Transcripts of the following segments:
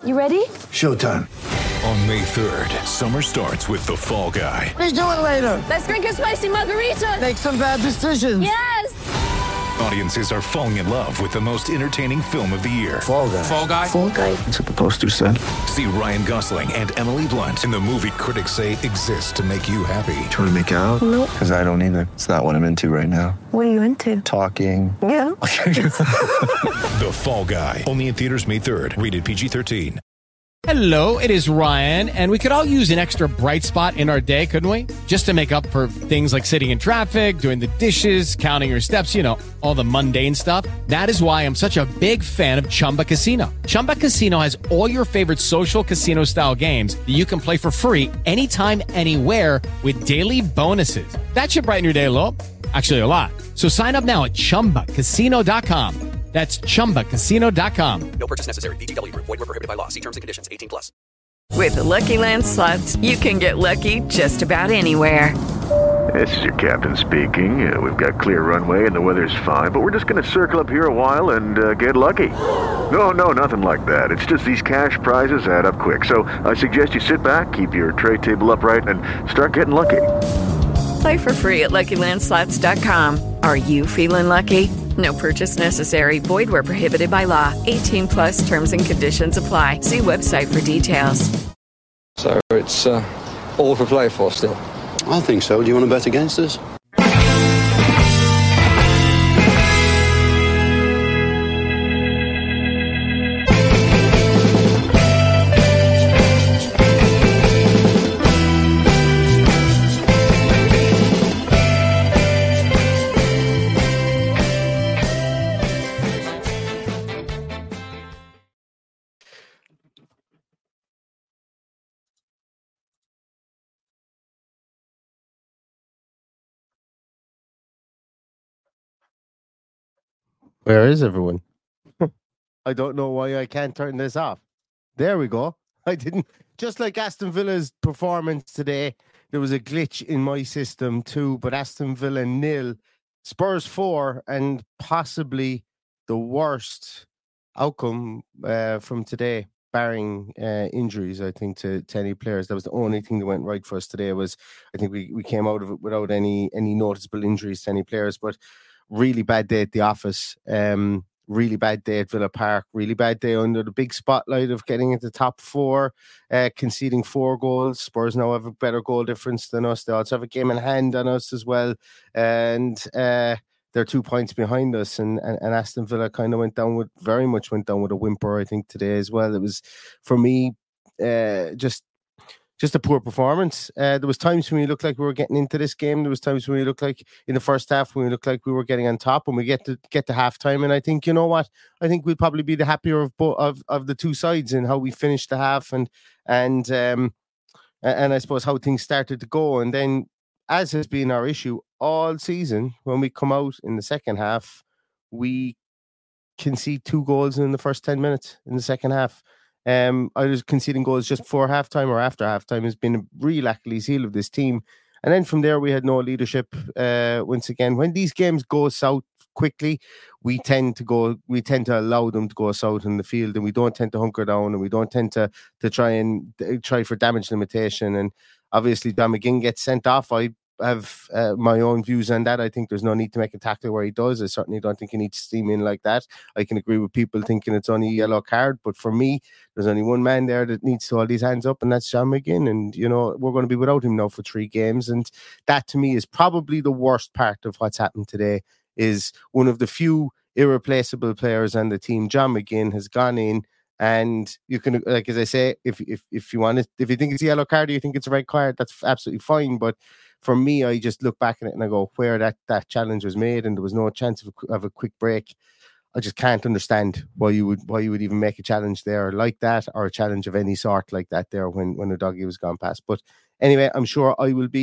You ready? Showtime. On May 3rd, summer starts with The Fall Guy. Let's do it later. Let's drink a spicy margarita. Make some bad decisions. Yes. Audiences are falling in love with the most entertaining film of the year. Fall Guy. Fall Guy? Fall Guy. That's what the poster said. See Ryan Gosling and Emily Blunt in the movie critics say exists to make you happy. Trying to make it out? Nope. Because I don't either. It's not what I'm into right now. What are you into? Talking. Yeah. The Fall Guy. Only in theaters May 3rd. Rated PG-13. Hello, it is Ryan, and we could all use an extra bright spot in our day, couldn't we? Just to make up for things like sitting in traffic, doing the dishes, counting your steps, you know, all the mundane stuff. That is why I'm such a big fan of Chumba Casino. Chumba Casino has all your favorite social casino-style games that you can play for free anytime, anywhere with daily bonuses. That should brighten your day a little. Actually, a lot. So sign up now at ChumbaCasino.com. That's ChumbaCasino.com. No purchase necessary. VGW Group. Void where prohibited by law. See terms and conditions. 18+. With the Lucky Land Slots, you can get lucky just about anywhere. This is your captain speaking. We've got clear runway and the weather's fine, but we're just going to circle up here a while and get lucky. No, nothing like that. It's just these cash prizes add up quick. So I suggest you sit back, keep your tray table upright, and start getting lucky. Play for free at LuckyLandSlots.com. Are you feeling lucky? No purchase necessary. Void where prohibited by law. 18+ terms and conditions apply. See website for details. So it's all for play for still? I think so. Do you want to bet against us? Where is everyone? I don't know why I can't turn this off. There we go. I didn't. Just like Aston Villa's performance today, there was a glitch in my system too. But Aston Villa 0, Spurs 4, and possibly the worst outcome from today, barring injuries, I think, to any players. That was the only thing that went right for us today. Was I think we came out of it without any noticeable injuries to any players, but really bad day at the office. Really bad day at Villa Park. Really bad day under the big spotlight of getting into the top 4, conceding 4 goals. Spurs now have a better goal difference than us. They also have a game in hand on us as well, and they're 2 points behind us. And Aston Villa kind of very much went down with a whimper, I think, today as well. It was, for me, just a poor performance. There was times when we looked like we were getting into this game. There was times when we looked like in the first half when we looked like we were getting on top. When we get to halftime, and I think, you know what, I think we'll probably be the happier of both of the two sides in how we finished the half and I suppose how things started to go. And then, as has been our issue all season, when we come out in the second half, we concede 2 goals in the first 10 minutes in the second half. I was conceding goals just before halftime or after halftime has been a real Achilles heel of this team. And then from there, we had no leadership. Once again, when these games go south quickly, we tend to allow them to go south in the field, and we don't tend to hunker down, and we don't tend to try for damage limitation. And obviously, John McGinn gets sent off. I have my own views on that. I think there's no need to make a tackle where he does. I certainly don't think he needs to steam in like that. I can agree with people thinking it's only a yellow card, but for me, there's only one man there that needs to hold his hands up, and that's John McGinn. And, you know, we're going to be without him now for 3 games. And that, to me, is probably the worst part of what's happened today, is one of the few irreplaceable players on the team. John McGinn has gone in, and you can, like, as I say, if you want it, if you think it's a yellow card or you think it's a red card, that's absolutely fine. But for me, I just look back at it and I go, where that challenge was made and there was no chance of a quick break, I just can't understand why you would even make a challenge there like that, or a challenge of any sort like that there when the doggy was gone past. But anyway, I'm sure I will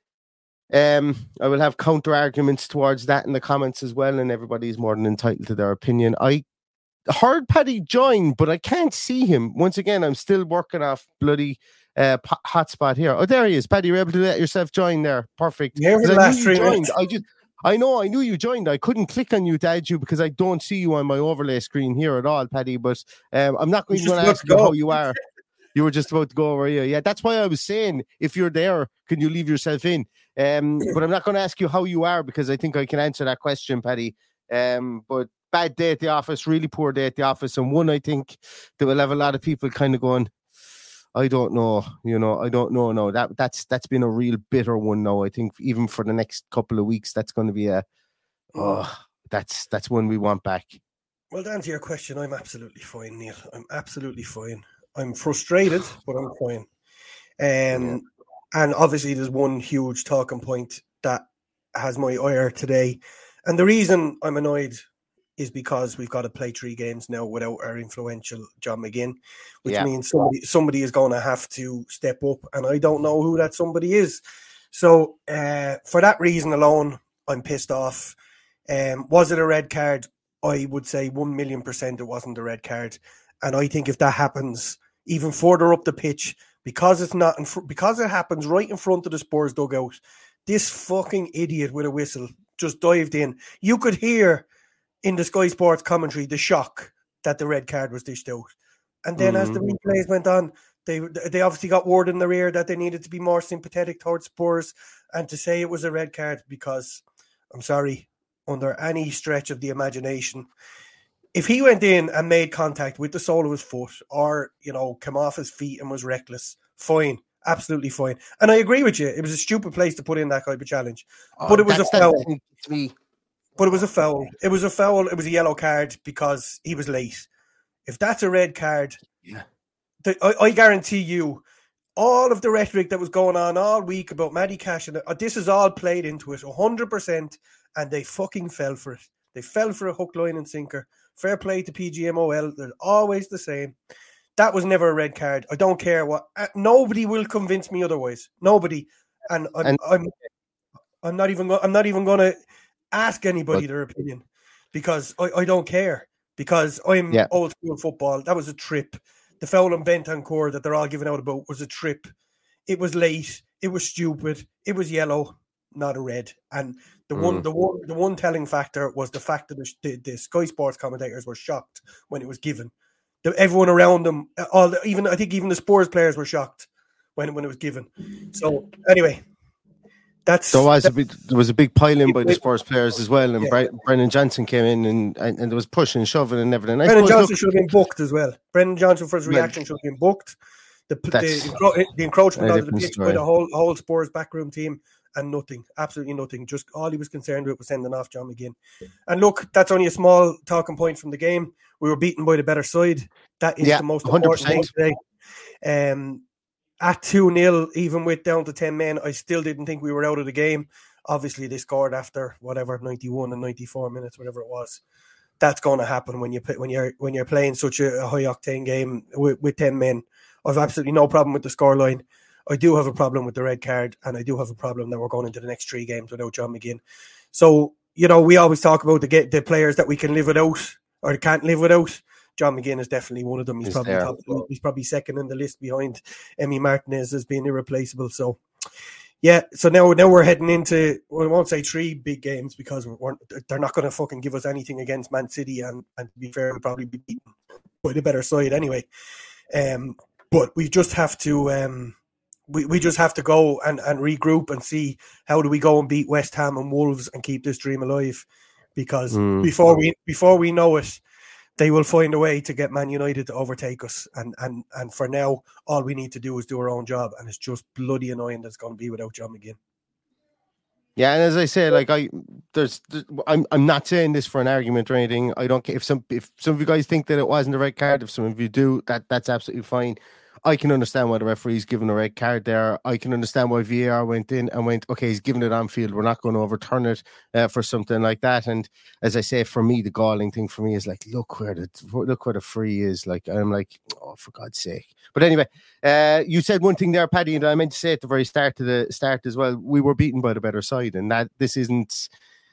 have counter arguments towards that in the comments as well, and everybody's more than entitled to their opinion. I heard Paddy join, but I can't see him. Once again, I'm still working off bloody hotspot here. Oh, there he is. Paddy, you're able to let yourself join there. Perfect. Yeah, the last 3 minutes. I know, I knew you joined. I couldn't click on you to add you because I don't see you on my overlay screen here at all, Paddy. But I'm not going to ask you how you are. You were just about to go over here. Yeah, that's why I was saying, if you're there, can you leave yourself in? But I'm not going to ask you how you are because I think I can answer that question, Paddy. But bad day at the office, really poor day at the office. And one, I think, that will have a lot of people kind of going, I don't know, I don't know. No, that's been a real bitter one now. I think even for the next couple of weeks, that's going to be that's one we want back. Well, to answer your question, I'm absolutely fine, Neil. I'm absolutely fine. I'm frustrated, but I'm fine. And obviously there's one huge talking point that has my ire today. And the reason I'm annoyed is because we've got to play 3 games now without our influential John McGinn, which means somebody is going to have to step up, and I don't know who that somebody is. So for that reason alone, I'm pissed off. Was it a red card? I would say 1,000,000% it wasn't a red card. And I think if that happens even further up the pitch, because it's not because it happens right in front of the Spurs dugout, this fucking idiot with a whistle just dived in. You could hear in the Sky Sports commentary the shock that the red card was dished out. And then as the replays went on, they obviously got word in their ear that they needed to be more sympathetic towards Spurs and to say it was a red card because, I'm sorry, under any stretch of the imagination, if he went in and made contact with the sole of his foot or, came off his feet and was reckless, fine, absolutely fine. And I agree with you. It was a stupid place to put in that type of challenge. But it was a foul. But it was a foul. It was a foul. It was a yellow card because he was late. If that's a red card, I guarantee you, all of the rhetoric that was going on all week about Matty Cash, and this is all played into it 100%, and they fucking fell for it. They fell for a hook, line, and sinker. Fair play to PGMOL. They're always the same. That was never a red card. I don't care what. Nobody will convince me otherwise. Nobody. And I'm not even going to ask anybody their opinion because I don't care. Because I'm old school football. That was a trip. The foul on Bentancur that they're all giving out about was a trip. It was late. It was stupid. It was yellow, not a red. And the one telling factor was the fact that the Sky Sports commentators were shocked when it was given. Everyone around them, I think even the Spurs players were shocked when it was given. So anyway, there was a big pile-in by the Spurs players as well, and Brennan Johnson came in and there was pushing and shoving and everything. Brennan Johnson should have been booked as well. Brennan Johnson for his reaction should have been booked. The encroachment onto the pitch by the whole Spurs backroom team. And nothing, absolutely nothing. Just all he was concerned with was sending off John McGinn. And look, that's only a small talking point from the game. We were beaten by the better side. That is the most important thing today. At 2-0, even with down to 10 men, I still didn't think we were out of the game. Obviously, they scored after 91 and 94 minutes, whatever it was. That's going to happen when you're playing such a high octane game with 10 men. I've absolutely no problem with the scoreline. I do have a problem with the red card, and I do have a problem that we're going into the next 3 games without John McGinn. So, we always talk about the players that we can live without or can't live without. John McGinn is definitely one of them. He's probably second in the list behind Emi Martinez as being irreplaceable. So, so now we're heading into, I won't say 3 big games because they're not going to fucking give us anything against Man City, and to be fair, we'll probably be beaten by the better side anyway. But we just have to... We just have to go and regroup and see how do we go and beat West Ham and Wolves and keep this dream alive, because before we know it, they will find a way to get Man United to overtake us. And for now, all we need to do is do our own job, and it's just bloody annoying that it's going to be without John McGinn. Yeah, and as I say, like I'm not saying this for an argument or anything. I don't care if some of you guys think that it wasn't a red card. If some of you do, that's absolutely fine. I can understand why the referee's given a red card there. I can understand why VAR went in and went, okay, he's given it on field. We're not going to overturn it for something like that. And as I say, for me, the galling thing for me is like, look where the free is. Like, I'm like, oh, for God's sake. But anyway, you said one thing there, Paddy, and I meant to say at the very start as well. We were beaten by the better side, and that this isn't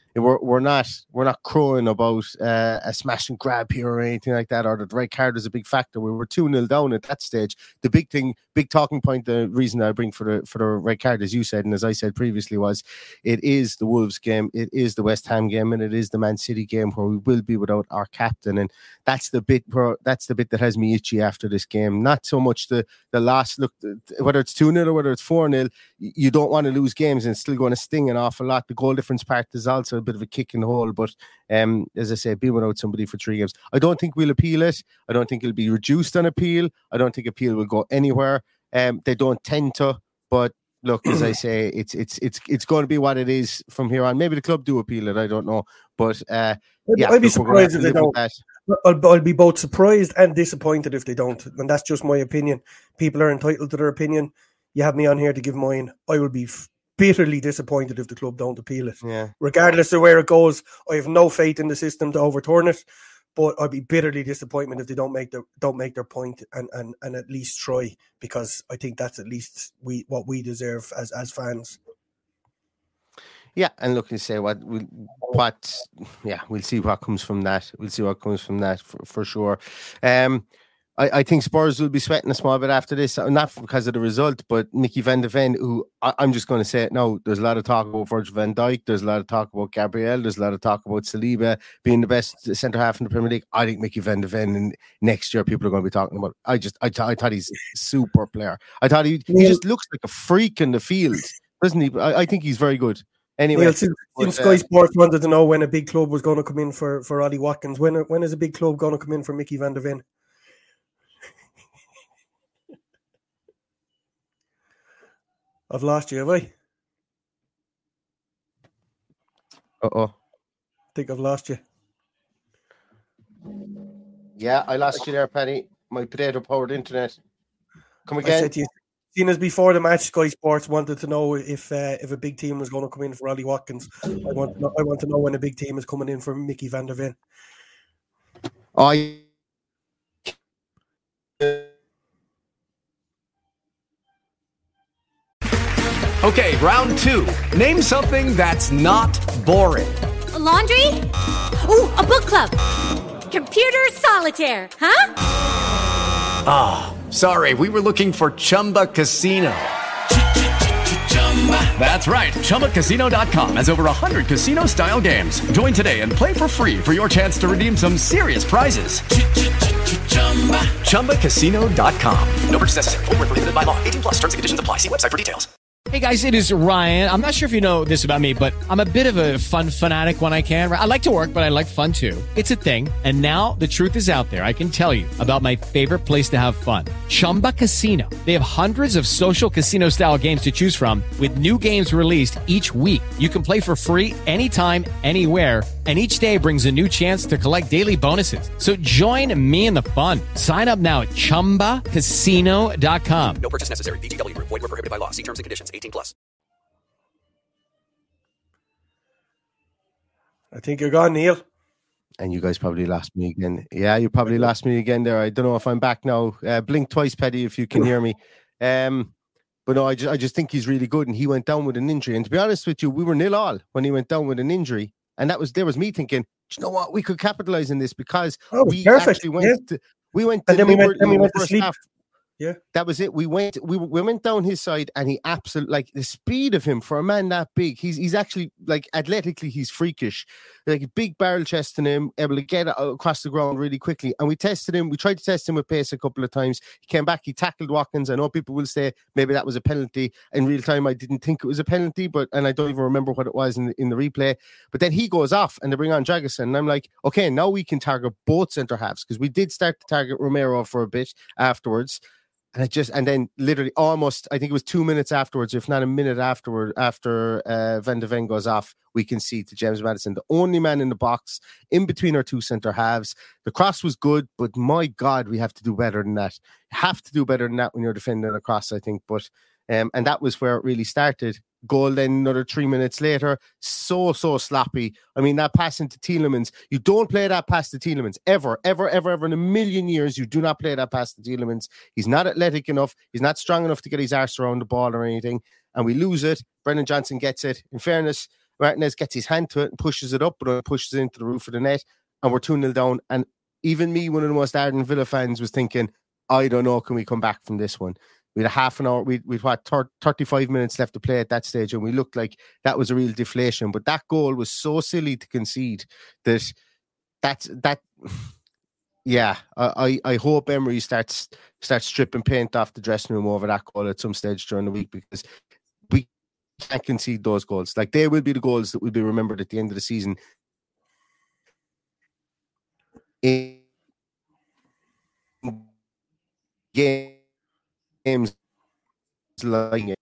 we're not crowing about a smash and grab here or anything like that, or that the red card is a big factor. We were 2-0 down at that stage. The big talking point, the reason I bring for the red card, as you said and as I said previously, was it is the Wolves game, it is the West Ham game, and it is the Man City game where we will be without our captain, and that's the bit that has me itchy after this game. Not so much the last look, whether it's 2-0 or whether it's 4-0, you don't want to lose games, and it's still going to sting an awful lot. The goal difference part is also a bit of a kick in the hole, but as I say, be without somebody for 3 games. I don't think we'll appeal it. I don't think it'll be reduced on appeal. I don't think appeal will go anywhere. They don't tend to, but look, as I say, it's going to be what it is from here on. Maybe the club do appeal it, I don't know, but I'd be surprised if they don't. I'll be both surprised and disappointed if they don't, and that's just my opinion. People are entitled to their opinion. You have me on here to give mine. I will be bitterly disappointed if the club don't appeal it. Yeah. Regardless of where it goes, I have no faith in the system to overturn it, but I'd be bitterly disappointed if they don't make their point and at least try, because I think that's at least what we deserve as fans. Yeah, and look, you say we'll see what comes from that. We'll see what comes from that for sure. I think Spurs will be sweating a small bit after this, not because of the result, but Mickey van de Ven, who I'm just going to say it now, there's a lot of talk about Virgil van Dijk, there's a lot of talk about Gabriel, there's a lot of talk about Saliba being the best centre-half in the Premier League. I think Mickey van de Ven, and next year people are going to be talking about. I thought he's a super player. I thought he just looks like a freak in the field, doesn't he? I think he's very good. Anyway, well, since Sky Sports wanted to know when a big club was going to come in for Ollie Watkins, when is a big club going to come in for Mickey van de Ven? I've lost you, have I? Uh-oh. I think I've lost you. Yeah, I lost you there, Paddy. My potato-powered internet. Come again. I said to you, seeing as before the match, Sky Sports wanted to know if a big team was going to come in for Ollie Watkins. I want to know when a big team is coming in for Mickey van der Ven. Okay, round 2. Name something that's not boring. A laundry? Ooh, a book club. Computer solitaire, huh? Ah, sorry, we were looking for Chumba Casino. That's right, ChumbaCasino.com has over 100 casino-style games. Join today and play for free for your chance to redeem some serious prizes. ChumbaCasino.com. No purchase necessary. Void where prohibited by law. 18+ terms and conditions apply. See website for details. Hey guys, it is Ryan. I'm not sure if you know this about me, but I'm a bit of a fun fanatic when I can. I like to work, but I like fun too. It's a thing. And now the truth is out there. I can tell you about my favorite place to have fun. Chumba Casino. They have hundreds of social casino style games to choose from with new games released each week. You can play for free anytime, anywhere. And each day brings a new chance to collect daily bonuses. So join me in the fun. Sign up now at ChumbaCasino.com. No purchase necessary. VGW Group. Void where prohibited by law. See terms and conditions. 18+. I think you're gone, Neil. And you guys probably lost me again. Yeah, you probably lost me again there. I don't know if I'm back now. Blink twice, Paddy, if you can hear me. But no, I just think he's really good. And he went down with an injury. And to be honest with you, we were 0-0 when he went down with an injury. And there was me thinking, you know what, we could capitalize on this because we perfect. actually went to and then we went to sleep. Half. Yeah, that was it. We went down his side, and he absolutely, like, the speed of him for a man that big. He's actually, like, athletically, he's freakish. Like a big barrel chest in him, able to get across the ground really quickly. And we tested him. We tried to test him with pace a couple of times. He came back. He tackled Watkins. I know people will say maybe that was a penalty. In real time, I didn't think it was a penalty, and I don't even remember what it was in the replay. But then he goes off, and they bring on Dragusin. And I'm like, okay, now we can target both centre halves, because we did start to target Romero for a bit afterwards. And then literally almost, I think it was 2 minutes afterwards, if not a minute after Van de Ven goes off, we can see to James Maddison, the only man in the box in between our two centre halves. The cross was good, but my God, we have to do better than that. You have to do better than that when you're defending a cross, I think. But and that was where it really started. Goal then another 3 minutes later. So sloppy. I mean, that pass into Tielemans. You don't play that pass to Tielemans. Ever in a million years, you do not play that pass to Tielemans. He's not athletic enough. He's not strong enough to get his arse around the ball or anything. And we lose it. Brennan Johnson gets it. In fairness, Martinez gets his hand to it and pushes it up, but it pushes it into the roof of the net, and we're 2-0 down. And even me, one of the most ardent Villa fans, was thinking, I don't know, can we come back from this one? We had a half an hour, we'd 35 minutes left to play at that stage, and we looked like that was a real deflation. But that goal was so silly to concede that yeah, I hope Emery starts stripping paint off the dressing room over that goal at some stage during the week, because we can't concede those goals. Like, they will be the goals that will be remembered at the end of the season. In games like it.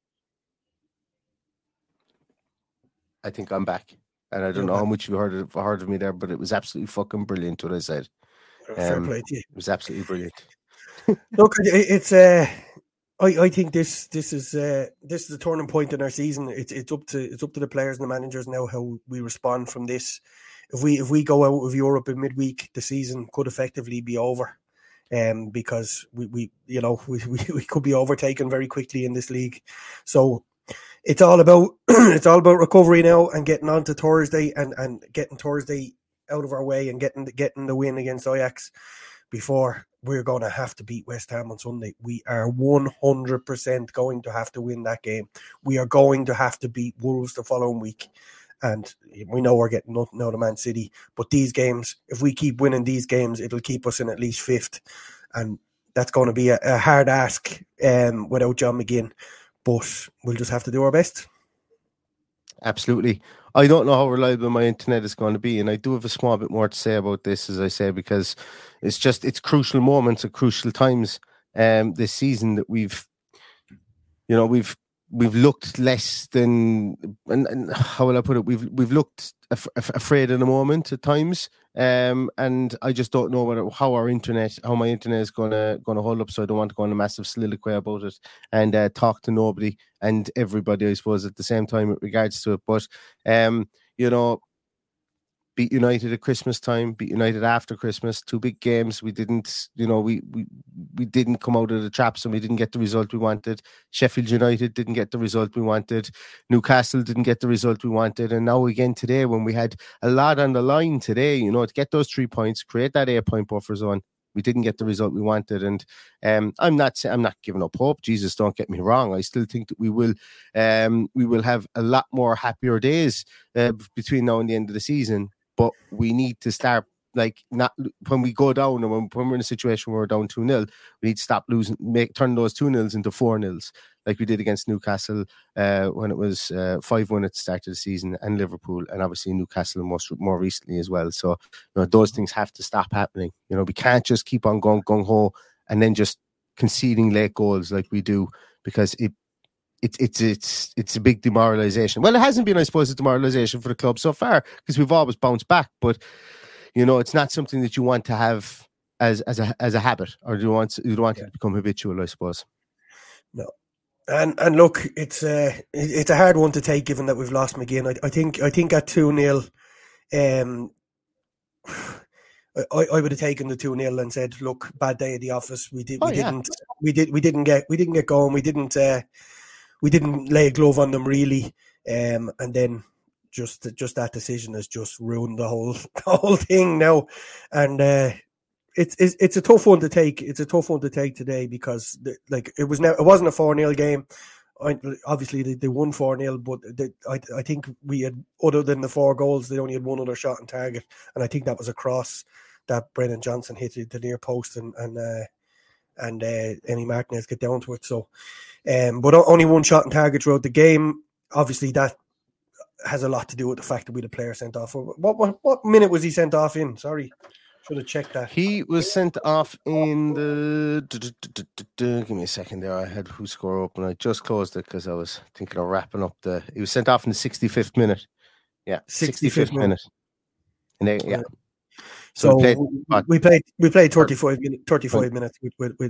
I think I'm back, and I don't know how much you heard of me there, but it was absolutely fucking brilliant what I said. Fair play to you. It was absolutely brilliant. Look, it's I think this is a turning point in our season. It's up to the players and the managers now how we respond from this. If we go out of Europe in midweek, the season could effectively be over. Because we could be overtaken very quickly in this league. So it's all about recovery now and getting on to Thursday and getting Thursday out of our way and getting the win against Ajax before we're going to have to beat West Ham on Sunday. We are 100% going to have to win that game. We are going to have to beat Wolves the following week. And we know we're getting nothing out of Man City. But these games, if we keep winning these games, it'll keep us in at least fifth. And that's going to be a hard ask without John McGinn. But we'll just have to do our best. Absolutely. I don't know how reliable my internet is going to be. And I do have a small bit more to say about this, as I say, because it's crucial moments at crucial times this season that we've looked less than, and how will I put it? We've looked afraid in the moment at times, and I just don't know how my internet is going to hold up. So I don't want to go on a massive soliloquy about it and talk to nobody and everybody, I suppose, at the same time with regards to it. But beat United at Christmas time, beat United after Christmas, 2 big games. We didn't, we didn't come out of the traps and we didn't get the result we wanted. Sheffield United didn't get the result we wanted. Newcastle didn't get the result we wanted. And now again today, when we had a lot on the line today, to get those 3 points, create that 8-point buffer zone, we didn't get the result we wanted. And I'm not giving up hope. Jesus, don't get me wrong. I still think that we will have a lot more happier days between now and the end of the season. But we need to start, not when we go down, and when we're in a situation where we're down 2-0, we need to stop turn those 2-0s into 4-0, like we did against Newcastle when it was 5-1 at the start of the season, and Liverpool, and obviously Newcastle more recently as well. So those things have to stop happening. We can't just keep on going gung-ho and then just conceding late goals like we do, because it's a big demoralisation. Well, it hasn't been, I suppose, a demoralisation for the club so far, because we've always bounced back. But it's not something that you want to have as a habit, or you want it to become habitual, I suppose. No, and look, it's a hard one to take, given that we've lost McGinn. I think at 2-0, I would have taken the 2-0 and said, look, bad day at the office. We didn't get going. We didn't lay a glove on them really, and then just that decision has just ruined the whole thing now. And it's a tough one to take. It's a tough one to take today, because it wasn't a 4-0 game. Obviously they won 4-0, but I think we had, other than the 4 goals, they only had one other shot on target, and I think that was a cross that Brennan Johnson hit the near post, and Emi Martinez get down to it. So, but only one shot on target throughout the game. Obviously, that has a lot to do with the fact that we had a player sent off. What minute was he sent off in? Sorry, should have checked that. He was sent off in the. Give me a second there. I had who score open. I just closed it because I was thinking of wrapping up the. He was sent off in the 65th minute. Yeah, 65th minute. And they, yeah. So we played 35 minutes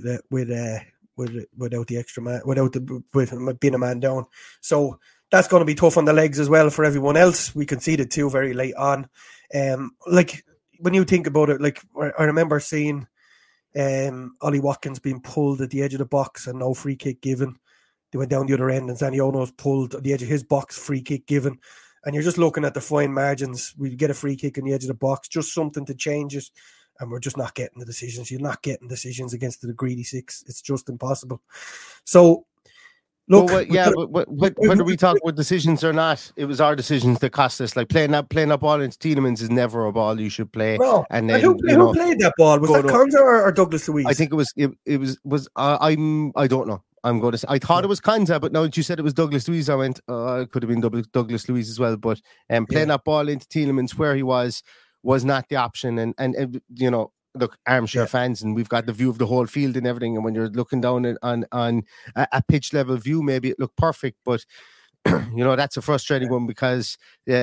without the extra man, with being a man down. So that's going to be tough on the legs as well for everyone else. We conceded 2 very late on. When you think about it, I remember seeing Ollie Watkins being pulled at the edge of the box and no free kick given. They went down the other end, and Zaniolo's pulled at the edge of his box, free kick given. and you're just looking at the fine margins. We get a free kick on the edge of the box, just something to change it, and we're just not getting the decisions. You're not getting decisions against the greedy six. It's just impossible. So, look, whether we talk about decisions or not, it was our decisions that cost us. Like playing that ball into Tielemans is never a ball you should play. No, and then who played that ball? Was that Konsa or Douglas Luiz? I think it was. I don't know. I'm going to say, I thought it was Konsa, but now that you said it was Douglas Luiz, I went, it could have been Douglas Luiz as well. But playing that ball into Tielemans where he was not the option. And you know, look, armchair fans, and we've got the view of the whole field and everything. And when you're looking down on a pitch level view, maybe it looked perfect, but you know, that's a frustrating one because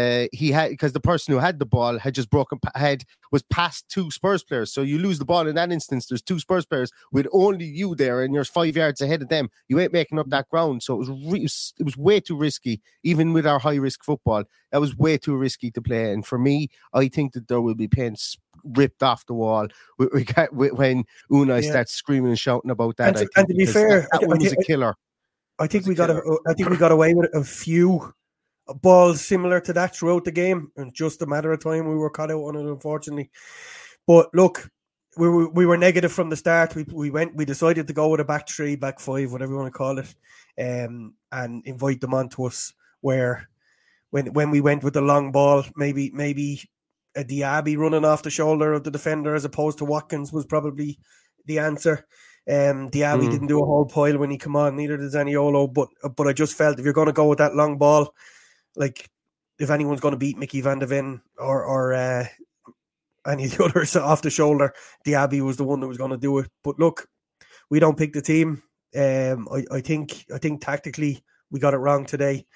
the person who had the ball had just was past two Spurs players. So you lose the ball in that instance. There's two Spurs players with only you there, and you're 5 yards ahead of them. You ain't making up that ground. So it was way too risky, even with our high risk football. That was way too risky to play. And for me, I think that there will be paint ripped off the wall when Unai starts screaming and shouting about that. And to be fair, that one was a killer. I think we got away with a few balls similar to that throughout the game, and just a matter of time we were caught out on it, unfortunately. But look, we were negative from the start. We decided to go with a back three, back five, whatever you want to call it, and invite them onto us. Where when we went with the long ball, maybe a Diaby running off the shoulder of the defender as opposed to Watkins was probably the answer. Diaby didn't do a whole pile when he came on, neither did Zaniolo, but I just felt if you're going to go with that long ball, like if anyone's going to beat Mickey van de Ven or any of the others off the shoulder, Diaby was the one that was going to do it. But look, we don't pick the team. I think tactically we got it wrong today.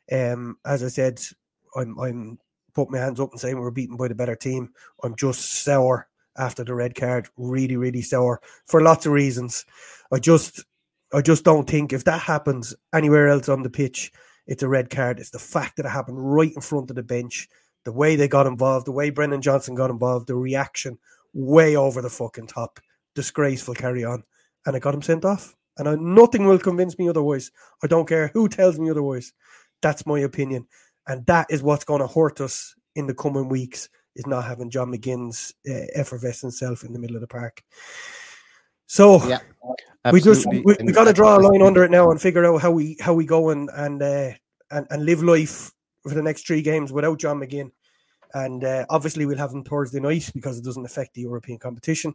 As I said, I'm putting my hands up and saying we were beaten by the better team. I'm just sour after the red card, really, really sour for lots of reasons. I just don't think if that happens anywhere else on the pitch, it's a red card. It's the fact that it happened right in front of the bench, the way they got involved, the way Brendan Johnson got involved, the reaction, way over the fucking top. Disgraceful carry on. And I got him sent off. And nothing will convince me otherwise. I don't care who tells me otherwise. That's my opinion. And that is what's going to hurt us in the coming weeks, is not having John McGinn's effervescent self in the middle of the park. So we got to draw a line under it now and figure out how we go and live life for the next 3 games without John McGinn. And obviously we'll have him Thursday night because it doesn't affect the European competition.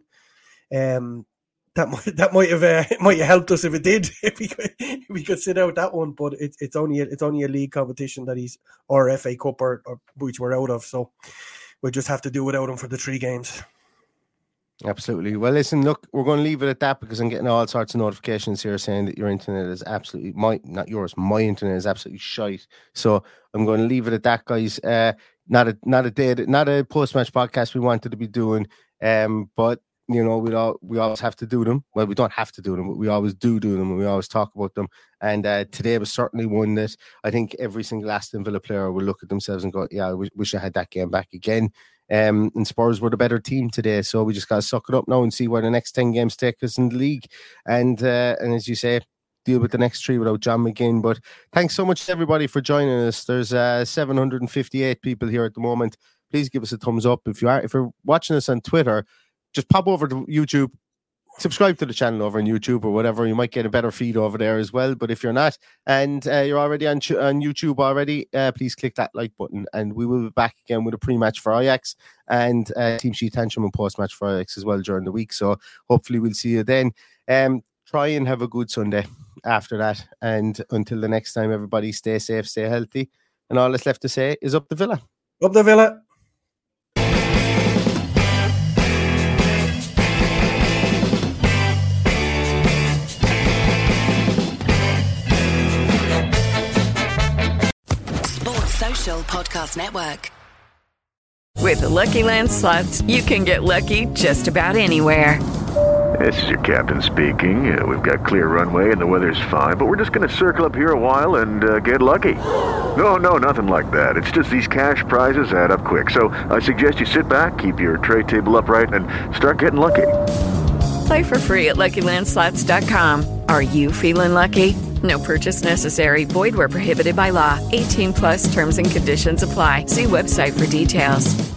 That might have helped us if it did, if we could sit out that one. But it's only a league competition that he's, or FA Cup or which we're out of. So we'll just have to do without him for the 3 games. Absolutely. Well, listen, look, we're going to leave it at that because I'm getting all sorts of notifications here saying that your internet is absolutely, my internet is absolutely shite. So I'm going to leave it at that, guys. Not a post-match podcast we wanted to be doing, but you know, we always have to do them. Well, we don't have to do them, but we always do them, and we always talk about them. And today was certainly one that I think every single Aston Villa player will look at themselves and go, yeah, I wish I had that game back again. And Spurs were the better team today, so we just got to suck it up now and see where the next 10 games take us in the league. And as you say, deal with the next 3 without John McGinn. But thanks so much to everybody for joining us. There's 758 people here at the moment. Please give us a thumbs up. If you're watching us on Twitter, just pop over to YouTube, subscribe to the channel over on YouTube or whatever. You might get a better feed over there as well. But if you're not, and you're already on YouTube already, please click that like button. And we will be back again with a pre-match for Ajax and Team Sheet Tantrum and post-match for Ajax as well during the week. So hopefully we'll see you then. Try and have a good Sunday after that. And until the next time, everybody stay safe, stay healthy. And all that's left to say is up the Villa. Up the Villa. Podcast Network. With the Lucky Land Slots, you can get lucky just about anywhere. This is your captain speaking. We've got clear runway and the weather's fine, but we're just going to circle up here a while and get lucky. No, nothing like that. It's just these cash prizes add up quick. So I suggest you sit back, keep your tray table upright, and start getting lucky. Play for free at LuckyLandSlots.com. Are you feeling lucky? No purchase necessary. Void where prohibited by law. 18+ terms and conditions apply. See website for details.